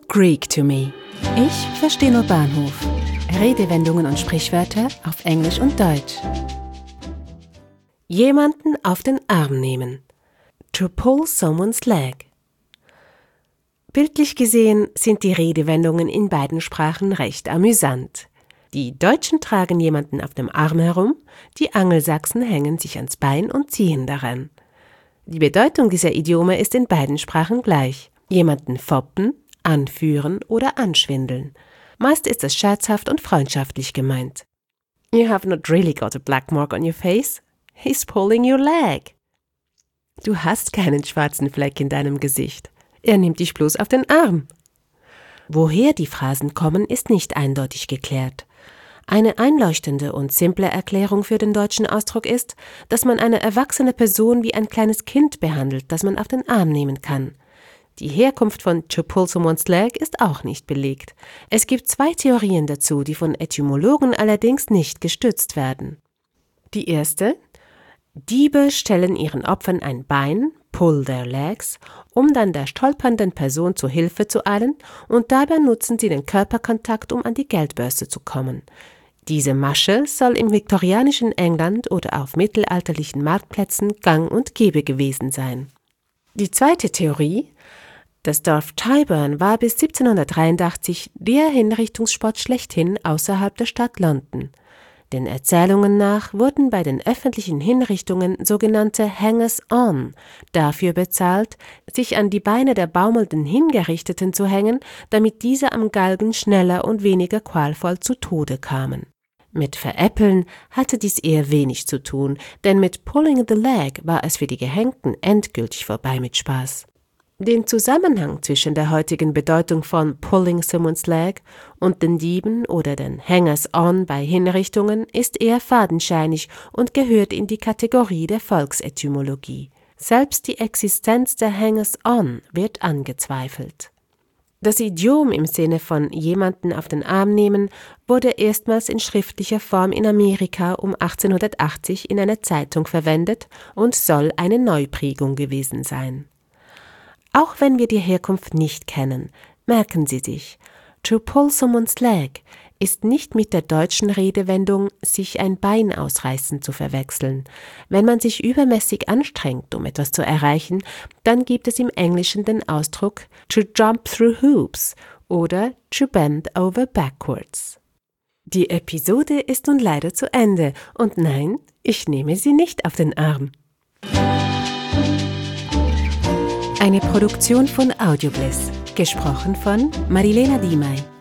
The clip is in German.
Greek to me. Ich verstehe nur Bahnhof. Redewendungen und Sprichwörter auf Englisch und Deutsch. Jemanden auf den Arm nehmen. To pull someone's leg. Bildlich gesehen sind die Redewendungen in beiden Sprachen recht amüsant. Die Deutschen tragen jemanden auf dem Arm herum, die Angelsachsen hängen sich ans Bein und ziehen daran. Die Bedeutung dieser Idiome ist in beiden Sprachen gleich. Jemanden foppen, anführen oder anschwindeln. Meist ist es scherzhaft und freundschaftlich gemeint. You have not really got a black mark on your face. He's pulling your leg. Du hast keinen schwarzen Fleck in deinem Gesicht. Er nimmt dich bloß auf den Arm. Woher die Phrasen kommen, ist nicht eindeutig geklärt. Eine einleuchtende und simple Erklärung für den deutschen Ausdruck ist, dass man eine erwachsene Person wie ein kleines Kind behandelt, das man auf den Arm nehmen kann. Die Herkunft von to pull someone's leg ist auch nicht belegt. Es gibt 2 Theorien dazu, die von Etymologen allerdings nicht gestützt werden. Die erste: Diebe stellen ihren Opfern ein Bein, pull their legs, um dann der stolpernden Person zu Hilfe zu eilen, und dabei nutzen sie den Körperkontakt, um an die Geldbörse zu kommen. Diese Masche soll im viktorianischen England oder auf mittelalterlichen Marktplätzen gang und gäbe gewesen sein. Die zweite Theorie: Das Dorf Tyburn war bis 1783 der Hinrichtungsspot schlechthin außerhalb der Stadt London. Den Erzählungen nach wurden bei den öffentlichen Hinrichtungen sogenannte Hangers-on dafür bezahlt, sich an die Beine der baumelnden Hingerichteten zu hängen, damit diese am Galgen schneller und weniger qualvoll zu Tode kamen. Mit Veräppeln hatte dies eher wenig zu tun, denn mit Pulling the Leg war es für die Gehängten endgültig vorbei mit Spaß. Den Zusammenhang zwischen der heutigen Bedeutung von Pulling someone's leg und den Dieben oder den Hangers-on bei Hinrichtungen ist eher fadenscheinig und gehört in die Kategorie der Volksetymologie. Selbst die Existenz der Hangers-on wird angezweifelt. Das Idiom im Sinne von jemanden auf den Arm nehmen wurde erstmals in schriftlicher Form in Amerika um 1880 in einer Zeitung verwendet und soll eine Neuprägung gewesen sein. Auch wenn wir die Herkunft nicht kennen, merken Sie sich, to pull someone's leg ist nicht mit der deutschen Redewendung sich ein Bein ausreißen zu verwechseln. Wenn man sich übermäßig anstrengt, um etwas zu erreichen, dann gibt es im Englischen den Ausdruck to jump through hoops oder to bend over backwards. Die Episode ist nun leider zu Ende und nein, ich nehme Sie nicht auf den Arm. Eine Produktion von Audiobliss, gesprochen von Marilena Diemey.